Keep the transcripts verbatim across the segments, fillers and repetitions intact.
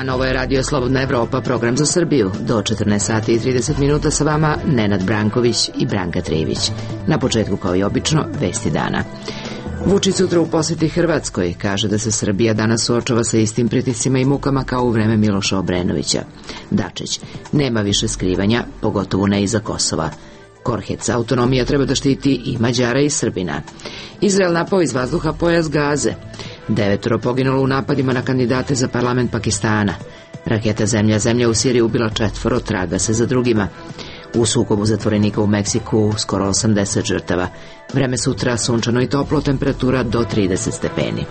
dan, ovo je Radio Slobodna Evropa, program za Srbiju. Do četrnaest sati i trideset minuta sa vama Nenad Branković i Branka Trivić. Na početku, kao i obično, vesti dana. Vučić sutra u poseti Hrvatskoj kaže da se Srbija danas suočava sa istim pritiscima i mukama kao u vreme Miloša Obrenovića. Dačić, nema više skrivanja, pogotovo ne iza Kosova. Korhec, autonomija treba da štiti i Mađara i Srbina. Izrael napao iz vazduha pojas Gaze. Devetoro poginulo u napadima na kandidate za parlament Pakistana. Raketa Zemlja Zemlja u Siriji ubila četvoro, traga se za drugima. U sukobu zatvorenika u Meksiku skoro osamdeset žrtava. Vreme sutra sunčano i toplo, temperatura do trideset stepeni.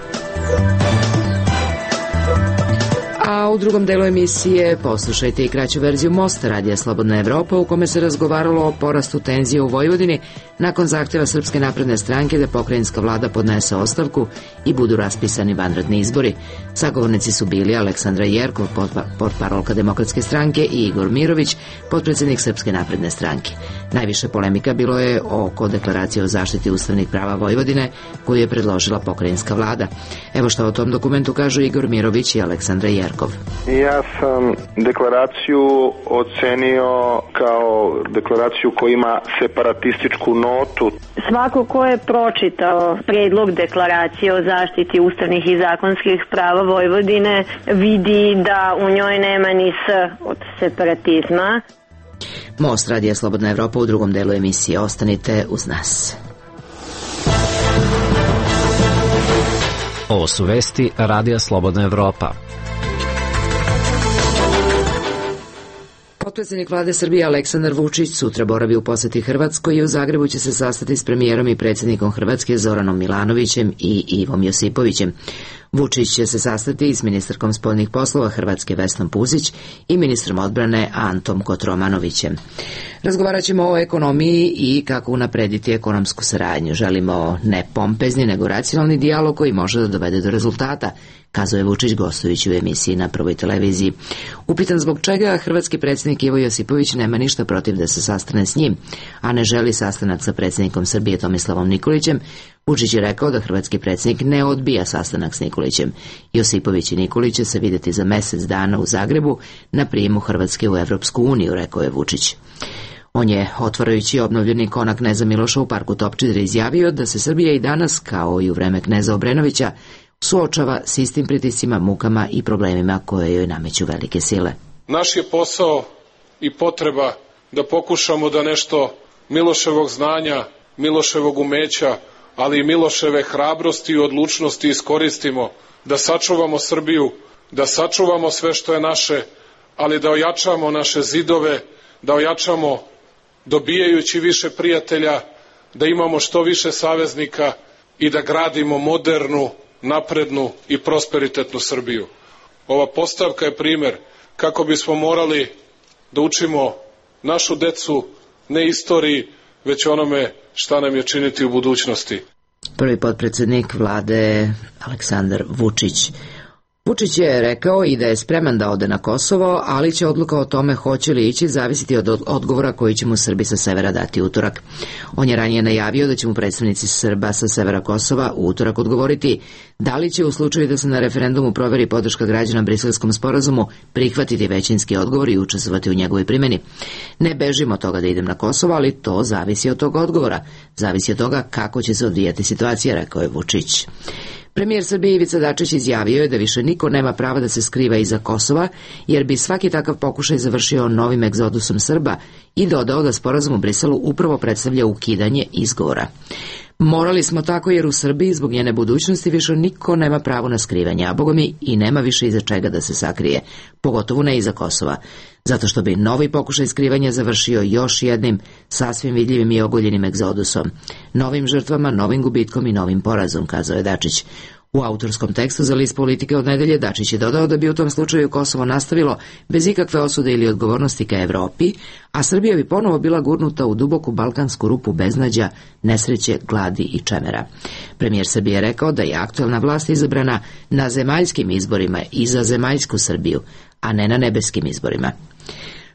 A u drugom delu emisije poslušajte i kraću verziju Mosta Radija Slobodna Evropa, u kome se razgovaralo o porastu tenzije u Vojvodini nakon zahtjeva Srpske napredne stranke da pokrajinska vlada podnese ostavku i budu raspisani vanredni izbori. Sagovornici su bili Aleksandra Jerkov, portparolka Demokratske stranke, i Igor Mirović, potpredsjednik Srpske napredne stranke. Najviše polemika bilo je oko deklaracije o zaštiti ustavnih prava Vojvodine koju je predložila pokrajinska vlada. Evo što o tom dokumentu kažu Igor Mirović i Aleksandra Jerkov. Ja sam deklaraciju ocenio kao deklaraciju koja ima separatističku notu. Svako ko je pročitao predlog deklaracije o zaštiti ustavnih i zakonskih prava Vojvodine vidi da u njoj nema ni s od separatizma. Most Radija Slobodna Evropa u drugom delu emisije. Ostanite uz nas. Ovo su vesti Radija Slobodna Evropa. Potpredsjednik vlade Srbije Aleksandar Vučić sutra boravi u poseti Hrvatskoj i u Zagrebu će se sastati s premijerom i predsjednikom Hrvatske Zoranom Milanovićem i Ivom Josipovićem. Vučić će se sastati i s ministarkom spoljnih poslova Hrvatske Vesnom Puzić i ministrom odbrane Antom Kotromanovićem. Razgovarat ćemo o ekonomiji i kako unaprediti ekonomsku saradnju. Želimo ne pompezni, nego racionalni dijalog koji može da dovede do rezultata, kazuje Vučić gostujući u emisiji na Prvoj televiziji. Upitan zbog čega hrvatski predsjednik Ivo Josipović nema ništa protiv da se sastane s njim, a ne želi sastanak sa predsjednikom Srbije Tomislavom Nikolićem, Vučić je rekao da hrvatski predsjednik ne odbija sastanak s Nikolićem. Josipović i Nikolić će se vidjeti za mjesec dana u Zagrebu na prijemu Hrvatske u Evropsku uniju, rekao je Vučić. On je, otvarajući obnovljeni konak kneza Miloša u parku Topčider, izjavio da se Srbija i danas, kao i u vreme kneza Obrenovića, suočava s istim pritiscima, mukama i problemima koje joj nameću velike sile. Naš je posao i potreba da pokušamo da nešto Miloševog znanja, Miloševog umeća, ali i Miloševe hrabrosti i odlučnosti iskoristimo, da sačuvamo Srbiju, da sačuvamo sve što je naše, ali da ojačamo naše zidove, da ojačamo dobijajući više prijatelja, da imamo što više saveznika i da gradimo modernu, naprednu i prosperitetnu Srbiju. Ova postavka je primjer kako bismo morali da učimo našu decu ne istoriji, već onome šta nam je činiti u budućnosti. Prvi potpredsjednik vlade Aleksandar Vučić. Vučić je rekao i da je spreman da ode na Kosovo, ali će odluka o tome hoće li ići zavisiti od odgovora koji će mu Srbi sa severa dati utorak. On je ranije najavio da će mu predstavnici Srba sa severa Kosova u utorak odgovoriti da li će u slučaju da se na referendumu proveri podrška građana Briselskom sporazumu prihvatiti većinski odgovor i učestvovati u njegovoj primjeni. Ne bežimo od toga da idem na Kosovo, ali to zavisi od tog odgovora. Zavisi od toga kako će se odvijati situacija, rekao je Vučić. Premijer Srbije Ivica Dačić izjavio je da više niko nema prava da se skriva iza Kosova, jer bi svaki takav pokušaj završio novim egzodusom Srba, i dodao da sporazum u Briselu upravo predstavlja ukidanje izgovora. Morali smo tako jer u Srbiji zbog njene budućnosti više niko nema pravo na skrivanje, a bogami i nema više iza čega da se sakrije, pogotovo ne iza Kosova, zato što bi novi pokušaj skrivanja završio još jednim sasvim vidljivim i ogoljenim egzodusom, novim žrtvama, novim gubitkom i novim porazom, kazao je Dačić. U autorskom tekstu za list Politike od nedelje Dačić je dodao da bi u tom slučaju Kosovo nastavilo bez ikakve osude ili odgovornosti ka Evropi, a Srbija bi ponovo bila gurnuta u duboku balkansku rupu beznađa, nesreće, gladi i čemera. Premijer Srbije je rekao da je aktuelna vlast izabrana na zemaljskim izborima i za zemaljsku Srbiju, a ne na nebeskim izborima.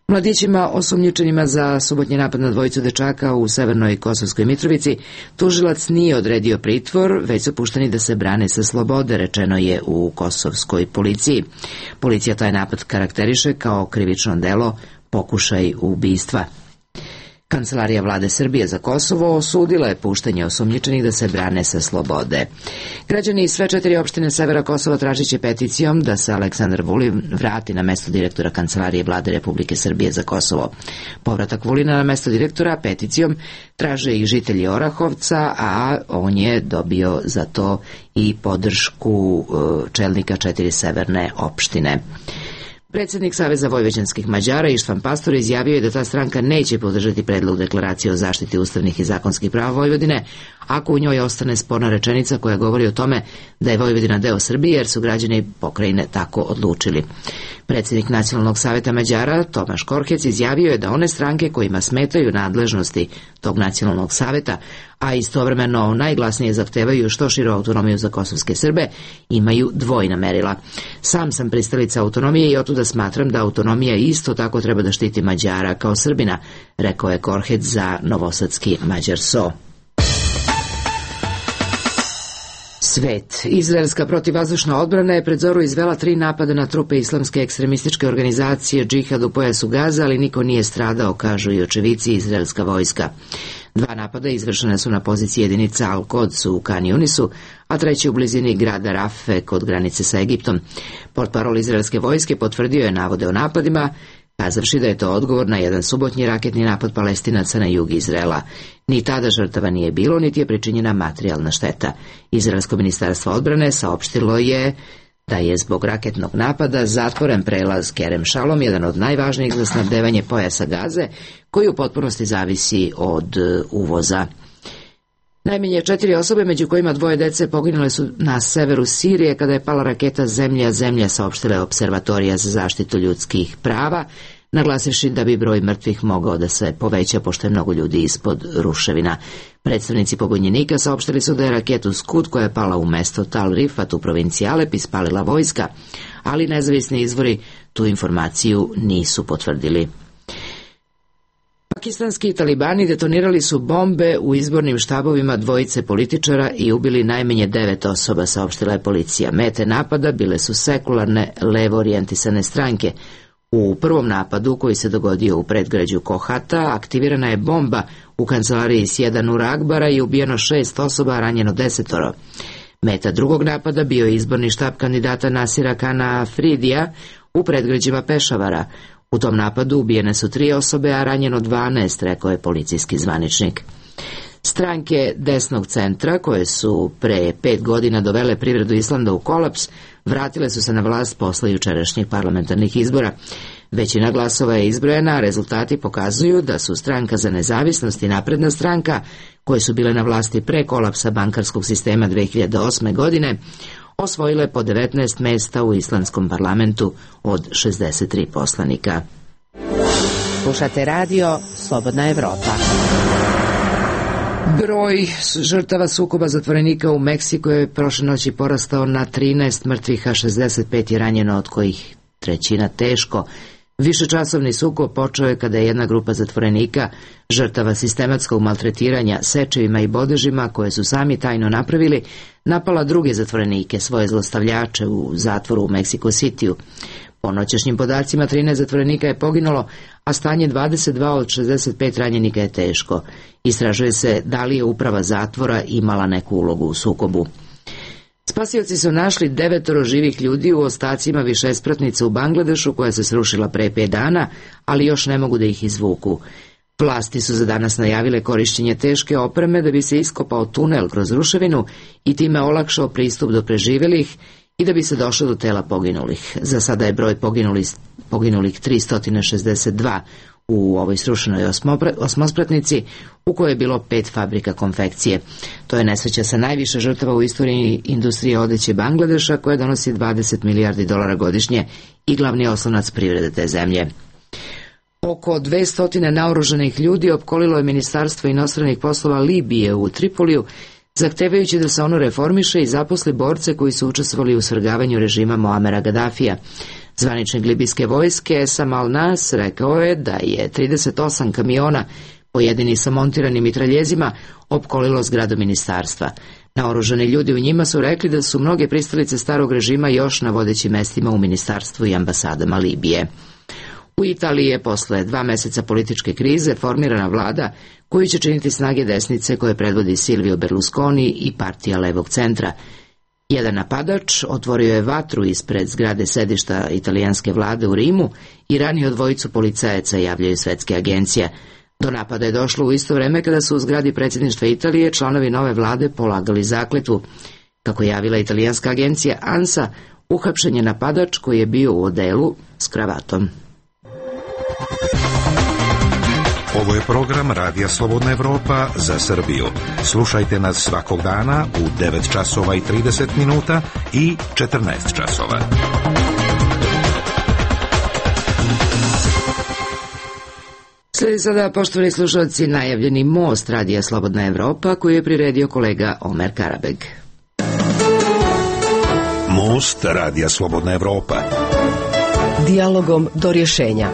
Mladićima osumnjičenima za subotnji napad na dvojicu dečaka u Severnoj Kosovskoj Mitrovici tužilac nije odredio pritvor, već su pušteni da se brane sa slobode, rečeno je u kosovskoj policiji. Policija taj napad karakteriše kao krivično delo pokušaj ubistva. Kancelarija vlade Srbije za Kosovo osudila je puštanje osumnjičenih da se brane sa slobode. Građani iz sve četiri opštine severa Kosova tražit će peticijom da se Aleksandar Vulin vrati na mesto direktora Kancelarije vlade Republike Srbije za Kosovo. Povratak Vulina na mesto direktora peticijom traže i žitelji Orahovca, a on je dobio za to i podršku čelnika četiri severne opštine. Predsjednik Saveza vojvođanskih Mađara Ištvan Pastor izjavio je da ta stranka neće podržati predlog deklaracije o zaštiti ustavnih i zakonskih prava Vojvodine ako u njoj ostane sporna rečenica koja govori o tome da je Vojvodina deo Srbije jer su građani pokrajine tako odlučili. Predsjednik Nacionalnog saveta Mađara Tomaš Korhec izjavio je da one stranke kojima smetaju nadležnosti tog Nacionalnog saveta, a istovremeno najglasnije zahtevaju što širu autonomiju za kosovske Srbe, imaju dvojna merila. Sam sam pristalica autonomije i otuda smatram da autonomija isto tako treba da štiti Mađara kao Srbina, rekao je Korhec za novosadski Mađar So. Svet. Izraelska protivvazdušna odbrana je pred zoru izvela tri napada na trupe islamske ekstremističke organizacije Džihad u pojasu Gaza, ali niko nije stradao, kažu i očevici i izraelska vojska. Dva napada izvršene su na poziciji jedinica Al-Quds u Kan Yunisu, a treći u blizini grada Rafe kod granice sa Egiptom. Portparol izraelske vojske potvrdio je navode o napadima, kazavši da je to odgovor na jedan subotnji raketni napad Palestinaca na jug Izraela. Ni tada žrtava nije bilo, niti je pričinjena materijalna šteta. Izraelsko ministarstvo odbrane saopštilo je da je zbog raketnog napada zatvoren prelaz Kerem Šalom, jedan od najvažnijih za snabdevanje pojasa Gaze, koji u potpunosti zavisi od uvoza. Najmanje četiri osobe, među kojima dvoje dece, poginule su na severu Sirije kada je pala raketa Zemlja Zemlja, saopštila je Observatorija za zaštitu ljudskih prava, naglasivši da bi broj mrtvih mogao da se poveća pošto je mnogo ljudi ispod ruševina. Predstavnici pobunjenika saopštili su da je raketu Skud koja je pala u mesto Tal Rifat u provinciji Alep ispalila vojska, ali nezavisni izvori tu informaciju nisu potvrdili. Pakistanski talibani detonirali su bombe u izbornim štabovima dvojice političara i ubili najmanje devet osoba, saopštila je policija. Mete napada bile su sekularne, levo orijentisane stranke. U prvom napadu, koji se dogodio u predgrađu Kohata, aktivirana je bomba u kancelariji Sjeda Nura Akbara i ubijeno šest osoba, a ranjeno desetoro. Meta drugog napada bio je izborni štab kandidata Nasira Kana Afridija u predgrađima Pešavara. U tom napadu ubijene su tri osobe, a ranjeno dvanaest, rekao je policijski zvaničnik. Stranke desnog centra, koje su pre pet godina dovele privredu Islanda u kolaps, vratile su se na vlast posle jučerašnjih parlamentarnih izbora. Većina glasova je izbrojena, a rezultati pokazuju da su Stranka za nezavisnost i Napredna stranka, koje su bile na vlasti pre kolapsa bankarskog sistema dve hiljade osme. godine, osvojile po devetnaest mesta u islandskom parlamentu od šezdeset tri poslanika. Slušate radio Slobodna Evropa. Broj žrtava sukoba zatvorenika u Meksiku je prošle noći porastao na trinaest mrtvih, a šezdeset pet je ranjeno, od kojih trećina teško. Višečasovni sukob počeo je kada je jedna grupa zatvorenika, žrtava sistematskog maltretiranja sečevima i bodežima koje su sami tajno napravili, napala druge zatvorenike, svoje zlostavljače u zatvoru u Mexico Cityu. Po noćašnjim podacima trinaest zatvorenika je poginulo, a stanje dvadeset dva od šezdeset pet ranjenika je teško. Istražuje se da li je uprava zatvora imala neku ulogu u sukobu. Spasioci su našli devetoro živih ljudi u ostacima višespratnice u Bangladešu koja se srušila pre pet dana, ali još ne mogu da ih izvuku. Vlasti su za danas najavile korišćenje teške opreme da bi se iskopao tunel kroz ruševinu i time olakšao pristup do preživelih i da bi se došlo do tela poginulih. Za sada je broj poginulih, poginulih tristo šezdeset dva u ovoj srušenoj osmospratnici, u kojoj je bilo pet fabrika konfekcije. To je nesreća sa najviše žrtava u istoriji industrije odeće Bangladeša, koja donosi dvadeset milijardi dolara godišnje i glavni oslonac privrede te zemlje. Oko dvesta naoružanih ljudi opkolilo je Ministarstvo inostranih poslova Libije u Tripoliju, zahtevajući da se ono reformiše i zaposli borce koji su učestvovali u svrgavanju režima Moamera Gadafija. Zvaničnik libijske vojske Esam al-Nas rekao je da je trideset osam kamiona, pojedini sa montiranim mitraljezima, opkolilo zgradu ministarstva. Naoružani ljudi u njima su rekli da su mnoge pristalice starog režima još na vodećim mestima u ministarstvu i ambasadama Libije. U Italiji je posle dva meseca političke krize formirana vlada koju će činiti snage desnice koje predvodi Silvio Berlusconi i partija levog centra. Jedan napadač otvorio je vatru ispred zgrade sedišta italijanske vlade u Rimu i ranio dvojicu policajaca, javljaju svetske agencije. Do napada je došlo u isto vreme kada su u zgradi predsjedništva Italije članovi nove vlade polagali zakletvu. Kako je javila italijanska agencija ANSA, uhapšen je napadač koji je bio u odelu s kravatom. Ovo je program Radija Slobodna Evropa za Srbiju. Slušajte nas svakog dana u devet časova i trideset minuta i četrnaest časova. Slijedi sada, poštovani slušalci, najavljeni most Radija Slobodna Evropa koji je priredio kolega Omer Karabeg. Most Radija Slobodna Evropa. Dijalogom do rješenja.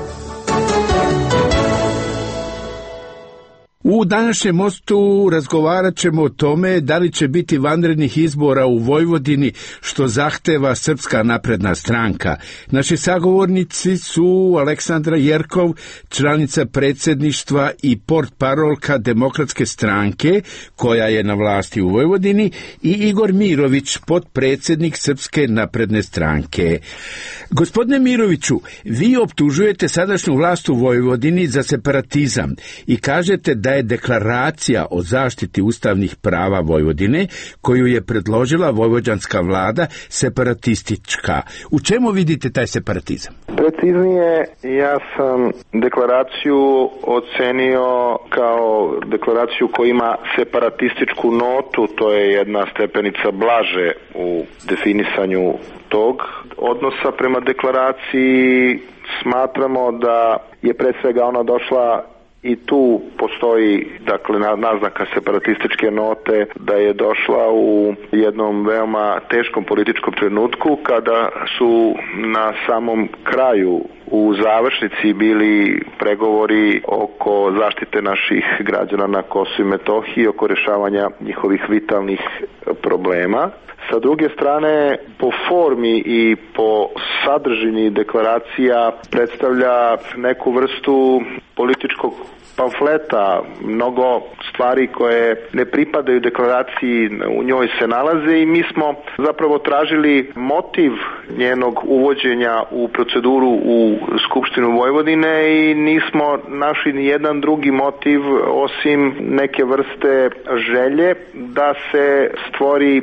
U današnjem mostu razgovarat ćemo o tome da li će biti vanrednih izbora u Vojvodini, što zahteva Srpska napredna stranka. Naši sagovornici su Aleksandra Jerkov, članica predsjedništva i portparolka Demokratske stranke, koja je na vlasti u Vojvodini, i Igor Mirović, potpredsjednik Srpske napredne stranke. Gospodine Miroviću, vi optužujete sadašnju vlast u Vojvodini za separatizam i kažete da je deklaracija o zaštiti ustavnih prava Vojvodine, koju je predložila vojvođanska vlada, separatistička. U čemu vidite taj separatizam? Preciznije, ja sam deklaraciju ocenio kao deklaraciju koja ima separatističku notu, to je jedna stepenica blaže u definisanju tog odnosa prema deklaraciji. Smatramo da je pre svega ona došla i tu postoji, dakle, naznaka separatističke note, da je došla u jednom veoma teškom političkom trenutku kada su na samom kraju u završnici bili pregovori oko zaštite naših građana na Kosovu i Metohiji, oko rješavanja njihovih vitalnih problema. Sa druge strane, po formi i po sadržini deklaracija predstavlja neku vrstu političkog pamfleta, mnogo stvari koje ne pripadaju deklaraciji u njoj se nalaze i mi smo zapravo tražili motiv njenog uvođenja u proceduru u Skupštinu Vojvodine i nismo našli ni jedan drugi motiv osim neke vrste želje da se stvori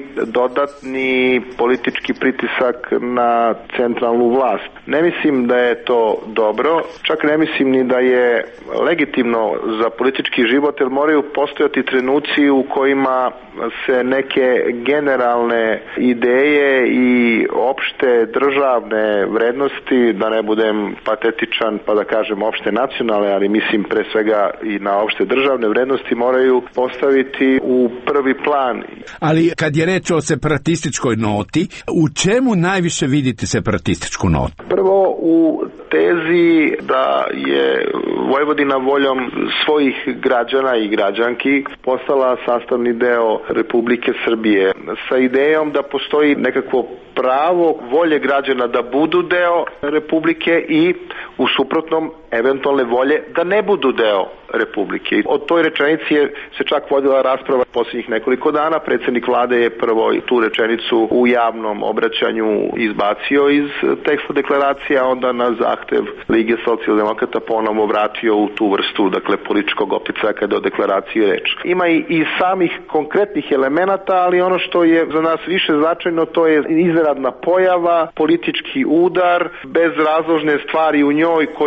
dodatni politički pritisak na centralnu vlast. Ne mislim da je to dobro, čak ne mislim ni da je legitimno za politički život, jer moraju postojati trenuci u kojima se neke generalne ideje i opšte državne vrednosti, da ne budem patetičan pa da kažem opšte nacionalne, ali mislim pre svega i na opšte državne vrednosti, moraju postaviti u prvi plan. Ali kad je reč o separatističkoj noti, u čemu najviše vidite separatističku notu? Prvo, u tezi da je Vojvodina voljom svojih građana i građanki postala sastavni deo Republike Srbije, sa idejom da postoji nekakvo pravo volje građana da budu deo Republike i u suprotnom eventualne volje da ne budu deo Republike. O toj rečenici je se čak vodila rasprava posljednjih nekoliko dana. Predsjednik vlade je prvo tu rečenicu u javnom obraćanju izbacio iz teksta deklaracije, a onda na zahtev Lige socijaldemokrata ponovo vratio u tu vrstu, dakle, političkog opticaja kada je o deklaraciji reč. Ima i, i samih konkretnih elemenata, ali ono što je za nas više značajno, to je iznenadna pojava, politički udar, bezrazložne stvari u njoj koje se kroz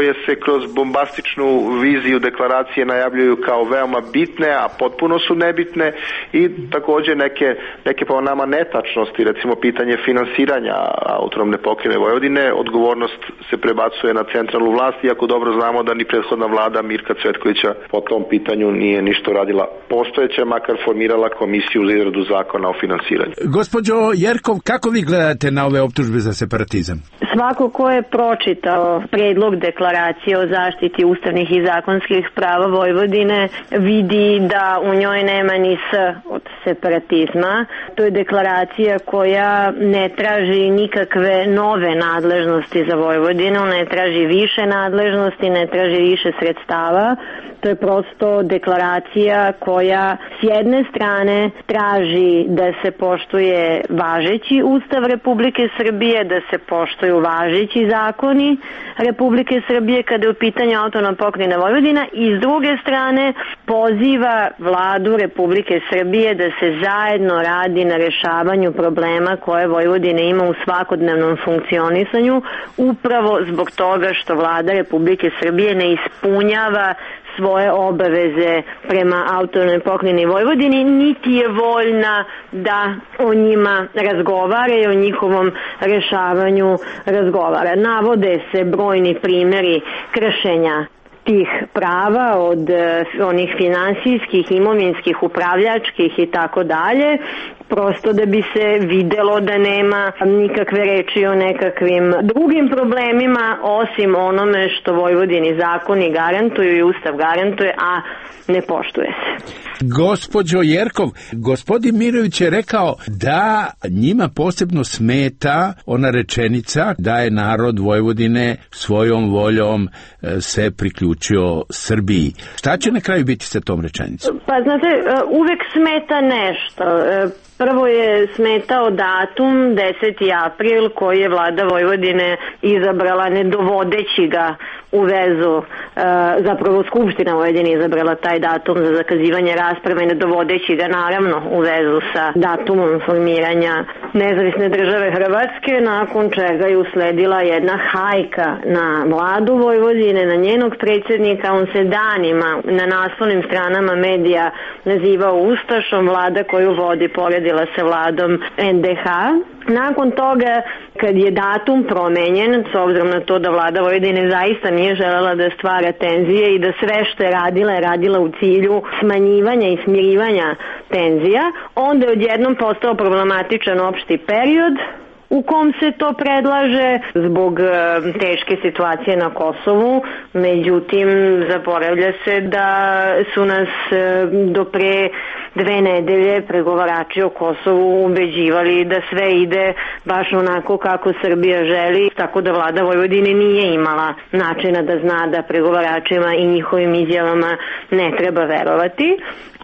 kroz bombastičnu viziju deklaracije najavljuju kao veoma bitne, a potpuno su nebitne, i također neke, neke po nama netačnosti, recimo pitanje finansiranja autonomne pokrajine Vojvodine, odgovornost se prebacuje na centralnu vlast, iako dobro znamo da ni prethodna vlada Mirka Cvetkovića po tom pitanju nije ništa radila. Postojeća makar formirala komisiju za izradu zakona o finansiranju. Gospođo Jerkov, kako vi gledate na ove optužbe za separatizam? Svako ko je pročitao predlog deklaracije o zaštiti ustavnih i zakonskih prava Vojvodine vidi da u njoj nema ni s od separatizma. To je deklaracija koja ne traži nikakve nove nadležnosti za Vojvodinu, ne traži više nadležnosti, ne traži više sredstava. To je prosto deklaracija koja s jedne strane traži da se poštuje važeći Ustav Republike Srbije, da se poštuju važeći zakoni Republike Srbije kada je u pitanju autonomna pokrajina Vojvodina, i s druge strane poziva vladu Republike Srbije da se zajedno radi na rešavanju problema koje Vojvodina ima u svakodnevnom funkcionisanju, upravo zbog toga što vlada Republike Srbije ne ispunjava svoje obaveze prema autonomnoj pokrajini Vojvodini, niti je voljna da o njima razgovara i o njihovom rešavanju razgovara. Navode se brojni primjeri kršenja tih prava, od onih finansijskih, imovinskih, upravljačkih i tako dalje, prosto da bi se videlo da nema nikakve reči o nekakvim drugim problemima osim onome što Vojvodini zakoni garantuju i Ustav garantuje, a ne poštuje se. Gospođo Jerkov, gospodin Mirović je rekao da njima posebno smeta ona rečenica da je narod Vojvodine svojom voljom se priključio Srbiji. Šta će na kraju biti sa tom rečenicom? Pa znate, uvek smeta nešto. Prvo je smetao datum deseti april koji je vlada Vojvodine izabrala ne dovodeći ga u vezu, zapravo Skupština Vojvodine izabrala taj datum za zakazivanje rasprave ne dovodeći ga naravno u vezu sa datumom formiranja nezavisne države Hrvatske, nakon čega je usledila jedna hajka na vladu Vojvodine, na njenog predsjednika. On se danima na naslovnim stranama medija nazivao ustašom, vlada koju vodi poredila se vladom en de ha. Nakon toga, kad je datum promenjen, s obzirom na to da vlada Vojvodine zaista nije želela da stvara tenzije i da sve što je radila je radila u cilju smanjivanja i smirivanja tenzija, onda je odjednom postao problematičan opšti period u kom se to predlaže zbog e, teške situacije na Kosovu. Međutim, zaboravlja se da su nas e, do pre dve nedelje pregovarači o Kosovu ubeđivali da sve ide baš onako kako Srbija želi, tako da vlada Vojvodine nije imala načina da zna da pregovaračima i njihovim izjavama ne treba verovati.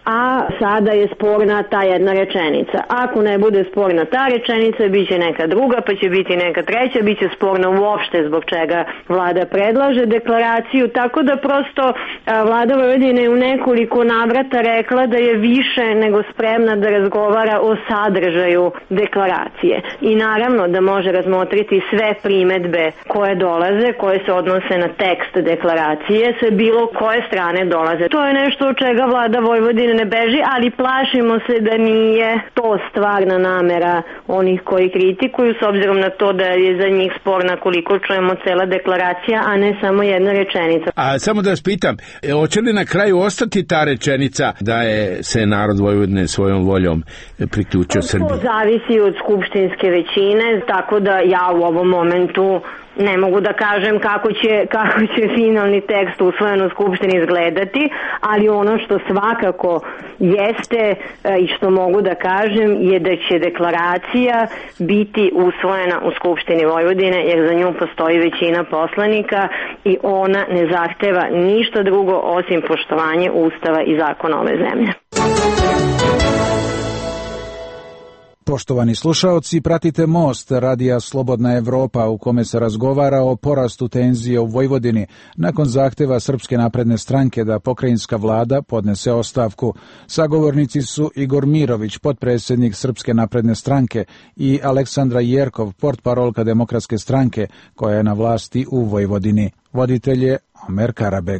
A sada je sporna ta jedna rečenica. Ako ne bude sporna ta rečenica, bit će neka druga, pa će biti neka treća, bit će sporna uopšte zbog čega vlada predlaže deklaraciju, tako da prosto vlada Vojvodine je u nekoliko navrata rekla da je više nego spremna da razgovara o sadržaju deklaracije. I naravno da može razmotriti sve primedbe koje dolaze, koje se odnose na tekst deklaracije, sa bilo koje strane dolaze. To je nešto od čega vlada Vojvodine ne beži, ali plašimo se da nije to stvarna namera onih koji kritikuju, s obzirom na to da je za njih sporna, koliko čujemo, cela deklaracija, a ne samo jedna rečenica. A samo da vas pitam, hoće li na kraju ostati ta rečenica da je se narod Vojvodine svojom voljom priključio Srbiji? To zavisi od skupštinske većine, tako da ja u ovom momentu ne mogu da kažem kako će, kako će finalni tekst usvojen u Skupštini izgledati, ali ono što svakako jeste i što mogu da kažem je da će deklaracija biti usvojena u Skupštini Vojvodine, jer za nju postoji većina poslanika i ona ne zahteva ništa drugo osim poštovanje Ustava i zakona ove zemlje. Poštovani slušaoci, pratite Most, radija Slobodna Evropa, u kome se razgovara o porastu tenzije u Vojvodini nakon zahteva Srpske napredne stranke da pokrajinska vlada podnese ostavku. Sagovornici su Igor Mirović, potpredsjednik Srpske napredne stranke, i Aleksandra Jerkov, portparolka Demokratske stranke, koja je na vlasti u Vojvodini. Voditelj je Omer Karabek.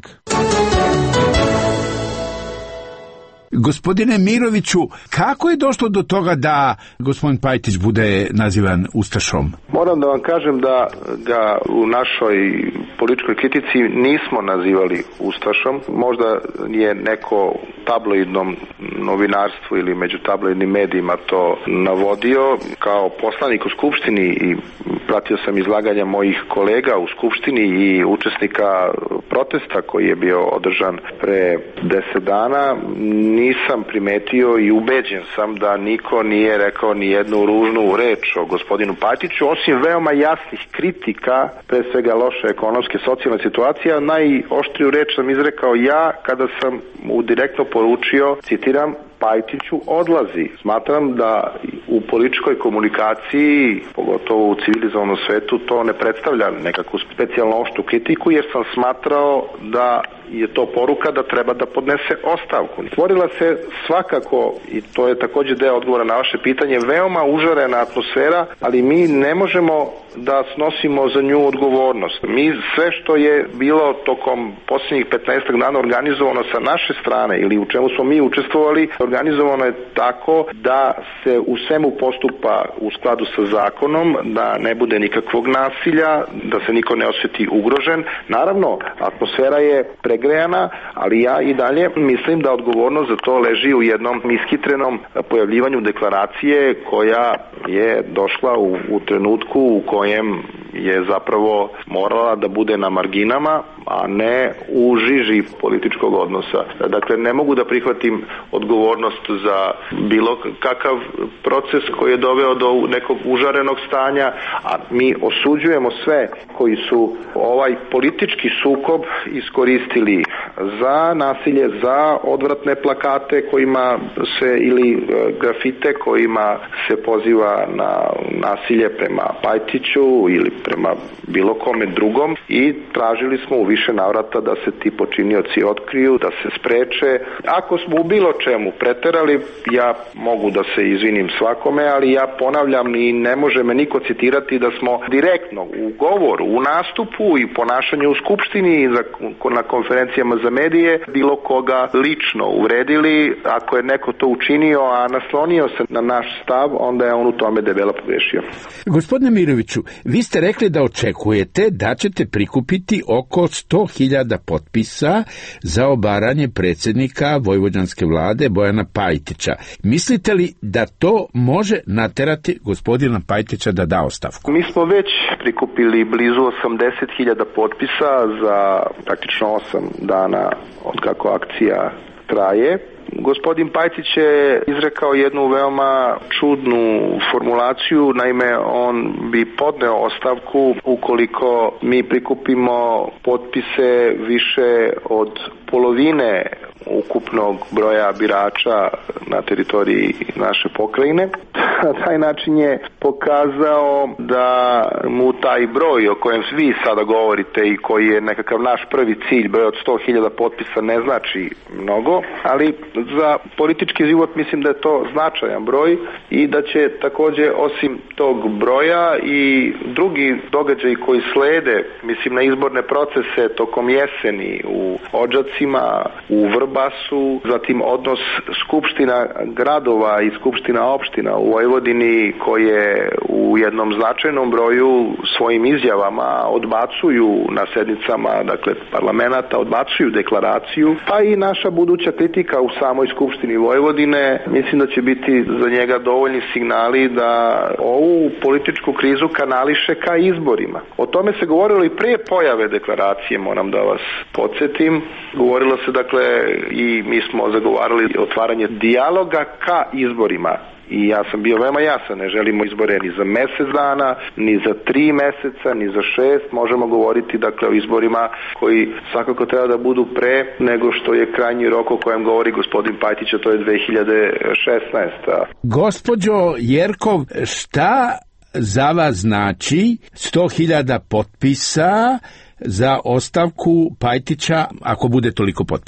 Gospodine Miroviću, kako je došlo do toga da gospodin Pajtić bude nazivan ustašom? Moram da vam kažem da ga u našoj političkoj kritici nismo nazivali ustašom. Možda je neko tabloidnom novinarstvu ili među tabloidnim medijima to navodio. Kao poslanik u Skupštini i pratio sam izlaganja mojih kolega u Skupštini i učesnika protesta koji je bio održan pre deset dana, nisam primetio i ubeđen sam da niko nije rekao ni jednu ružnu reč o gospodinu Pajtiću, osim veoma jasnih kritika, pre svega loše ekonomske socijalne situacije. Najoštriju reč sam izrekao ja kada sam mu direktno poručio, citiram, Pajtiću odlazi. Smatram da u političkoj komunikaciji, pogotovo u civilizovanom svetu, to ne predstavlja nekakvu specijalno oštru kritiku, jer sam smatrao da je to poruka da treba da podnese ostavku. Stvorila se svakako, i to je također deo odgovora na vaše pitanje, veoma užarena atmosfera, ali mi ne možemo da snosimo za nju odgovornost. Mi sve što je bilo tokom posljednjih petnaest dana organizovano sa naše strane ili u čemu smo mi učestvovali, organizovano je tako da se u svemu postupa u skladu sa zakonom, da ne bude nikakvog nasilja, da se niko ne osjeti ugrožen. Naravno, atmosfera je pregrejana, ali ja i dalje mislim da odgovornost za to leži u jednom iskitrenom pojavljivanju deklaracije koja je došla u, u trenutku u kojem je zapravo morala da bude na marginama, a ne u žiži političkog odnosa. Dakle, ne mogu da prihvatim odgovornost za bilo kakav proces koji je doveo do nekog užarenog stanja, a mi osuđujemo sve koji su ovaj politički sukob iskoristili za nasilje, za odvratne plakate kojima se ili grafite kojima se poziva na nasilje prema Pajtiću ili prema bilo kome drugom, i tražili smo u više navrata da se ti počinioci otkriju, da se spreče. Ako smo u bilo čemu preterali, ja mogu da se izvinim svakome, ali ja ponavljam i ne može me niko citirati da smo direktno u govoru, u nastupu i ponašanju u Skupštini i na konferencijama za medije bilo koga lično uvredili. Ako je neko to učinio, a naslonio se na naš stav, onda je on u tome debelo pogrešio. Gospodine Miroviću, vi ste rekli da očekujete da ćete prikupiti oko sto hiljada potpisa za obaranje predsjednika vojvođanske vlade Bojana Pajtića. Mislite li da to može naterati gospodina Pajtića da da ostavku? Mi smo već prikupili blizu osamdeset hiljada potpisa za praktično osam dana od kako akcija traje. Gospodin Pajtić je izrekao jednu veoma čudnu formulaciju, naime on bi podneo ostavku ukoliko mi prikupimo potpise više od polovine ukupnog broja birača na teritoriji naše pokrajine. Na taj način je pokazao da mu taj broj o kojem vi sada govorite i koji je nekakav naš prvi cilj, broj od sto hiljada potpisa, ne znači mnogo, ali za politički život mislim da je to značajan broj i da će također osim tog broja i drugi događaji koji slede, mislim na izborne procese tokom jeseni u Odžacima, u Vrbasu, zatim odnos skupština gradova i skupština opština u Vojvodini koje u jednom značajnom broju svojim izjavama odbacuju na sednicama, dakle parlamenta, odbacuju deklaraciju, pa i naša buduća kritika u samoj skupštini Vojvodine, mislim da će biti za njega dovoljni signali da ovu političku krizu kanališe ka izborima. O tome se govorilo i prije pojave deklaracije, moram da vas podsjetim. Govorilo se dakle i mi smo zagovarali otvaranje dijaloga ka izborima. I ja sam bio veoma jasan, ne želimo izbore ni za mjesec dana, ni za tri mjeseca, ni za šest. Možemo govoriti dakle o izborima koji svakako treba da budu pre nego što je krajnji rok o kojem govori gospodin Pajtić, a to je dve hiljade šesnaesta. Gospođo Jerkov, šta za vas znači sto hiljada potpisa za ostavku Pajtića ako bude toliko potpisa?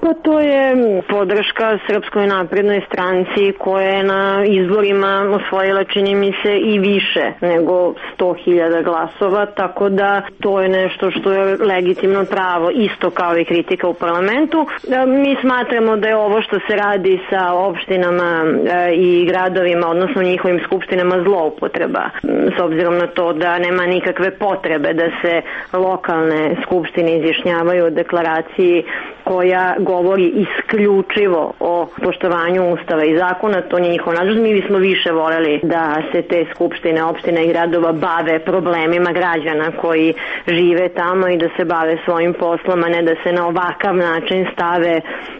Pa to je podrška Srpskoj naprednoj stranci koja je na izborima osvojila, čini mi se, i više nego sto hiljada glasova, tako da to je nešto što je legitimno pravo, isto kao i kritika u parlamentu. Mi smatramo da je ovo što se radi sa opštinama i gradovima, odnosno njihovim skupštinama, zloupotreba, s obzirom na to da nema nikakve potrebe da se lokalne skupštine izjašnjavaju o deklaraciji koja govori isključivo o poštovanju Ustava i zakona. To nije njihov nadležnost. Mi bismo više voljeli da se te skupštine, opštine i gradova bave problemima građana koji žive tamo i da se bave svojim poslom, a ne da se na ovakav način stave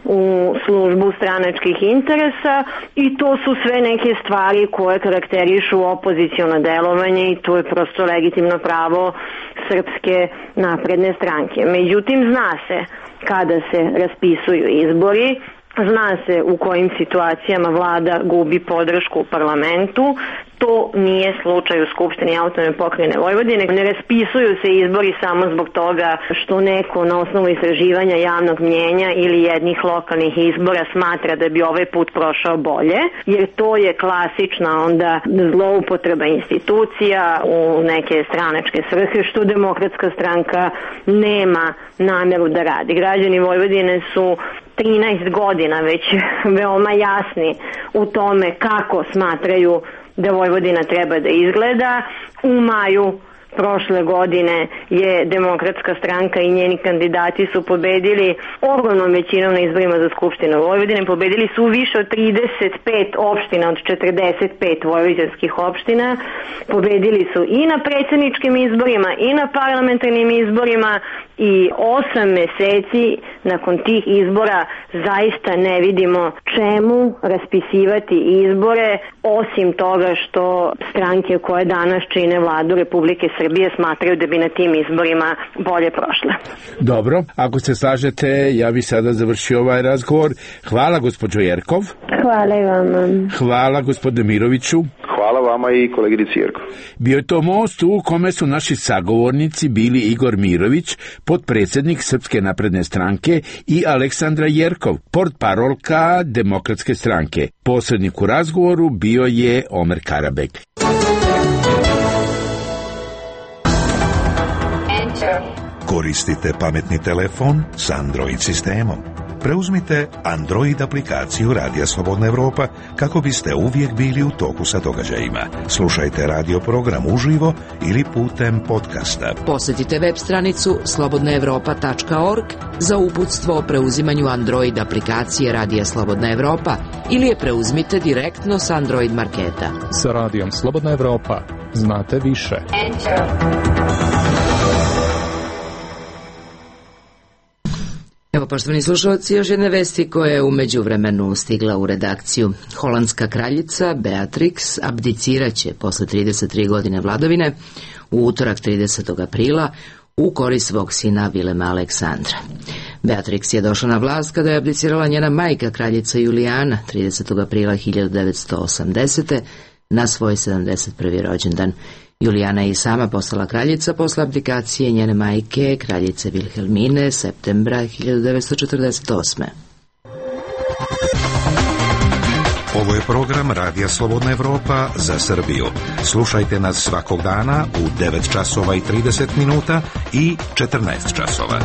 u službu stranačkih interesa, i to su sve neke stvari koje karakterišu opoziciono delovanje i to je prosto legitimno pravo Srpske napredne stranke. Međutim, zna se kada se raspisuju izbori, zna se u kojim situacijama vlada gubi podršku u parlamentu. To nije slučaj u Skupštini Autonomne pokrajine Vojvodine. Ne raspisuju se izbori samo zbog toga što neko na osnovu istraživanja javnog mnjenja ili jednih lokalnih izbora smatra da bi ovaj put prošao bolje, jer to je klasična onda zloupotreba institucija u neke stranačke svrhe, što Demokratska stranka nema nameru da radi. Građani Vojvodine su trinaest godina već veoma jasni u tome kako smatraju da Vojvodina treba da izgleda. U maju prošle godine je Demokratska stranka i njeni kandidati su pobedili ogromnom većinom na izborima za Skupštinu Vojvodine. Pobedili su više od trideset pet opština od četrdeset pet vojvođanskih opština. Pobedili su i na predsjedničkim izborima i na parlamentarnim izborima, i osam meseci nakon tih izbora zaista ne vidimo čemu raspisivati izbore, osim toga što stranke koje danas čine vladu Republike Srbije smatraju da bi na tim izborima bolje prošle. Dobro, ako se slažete, ja bi sada završio ovaj razgovor. Hvala gospođo Jerkov. Hvala i vama. Hvala gospodine Miroviću. Hvala vama i koleginici Jerkov. Bio je to most u kome su naši sagovornici bili Igor Mirović, potpredsjednik Srpske napredne stranke, i Aleksandra Jerkov, portparolka Demokratske stranke. Posrednik u razgovoru bio je Omer Karabek. Koristite pametni telefon s Android sistemom. Preuzmite Android aplikaciju Radija Slobodna Evropa kako biste uvijek bili u toku sa događajima. Slušajte radio program uživo ili putem podcasta. Posjetite web stranicu slobodna evropa tačka org za uputstvo o preuzimanju Android aplikacije Radija Slobodna Evropa ili je preuzmite direktno s Android marketa. Sa Radijom Slobodna Evropa znate više. Enter. Evo, poštovani slušalci, još jedne vesti koje je u međuvremenu stigla u redakciju. Holandska kraljica Beatrix abdiciraće posle trideset tri godine vladavine u utorak tridesetog aprila u korist svog sina Vilema Aleksandra. Beatrix je došla na vlast kada je abdicirala njena majka, kraljica Julijana, tridesetog aprila hiljadu devetsto osamdesete. na svoj sedamdeset prvi rođendan. Julijana je i sama postala kraljica posle abdikacije njene majke, kraljice Vilhelmine, septembra hiljadu devetsto četrdeset osme. Ovo je program Radija Slobodna Evropa za Srbiju. Slušajte nas svakog dana u devet časova i trideset minuta i četrnaest časova.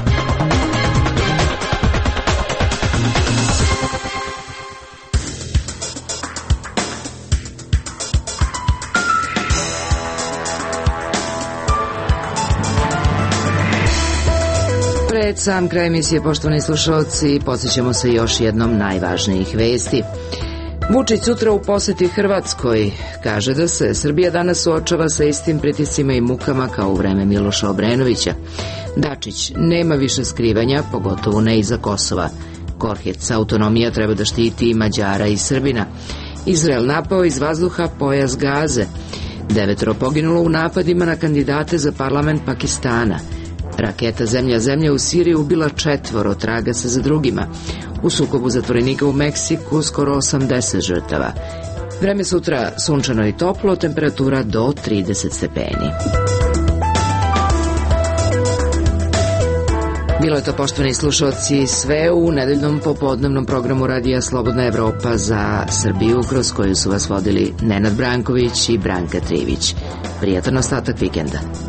Pred sam kraj emisije, poštovani slušalci, podsjećamo se još jednom najvažnijih vesti. Vučić sutra u poseti Hrvatskoj kaže da se Srbija danas suočava sa istim pritiscima i mukama kao u vreme Miloša Obrenovića. Dačić: nema više skrivanja, pogotovo ne iza Kosova. Korhec: autonomija treba da štiti i Mađara i Srbina. Izrael napao iz vazduha pojas Gaze. Devetoro poginulo u napadima na kandidate za parlament Pakistana. Raketa zemlja zemlja u Siriji ubila četvoro, traga se za drugima. U sukobu zatvorenika u Meksiku skoro osamdeset žrtava. Vreme sutra sunčano i toplo, temperatura do trideset stepeni. Bilo je to, poštovani slušalci, sve u nedeljnom popodnevnom programu Radija Slobodna Evropa za Srbiju, kroz koju su vas vodili Nenad Branković i Branka Trivić. Prijatan ostatak vikenda.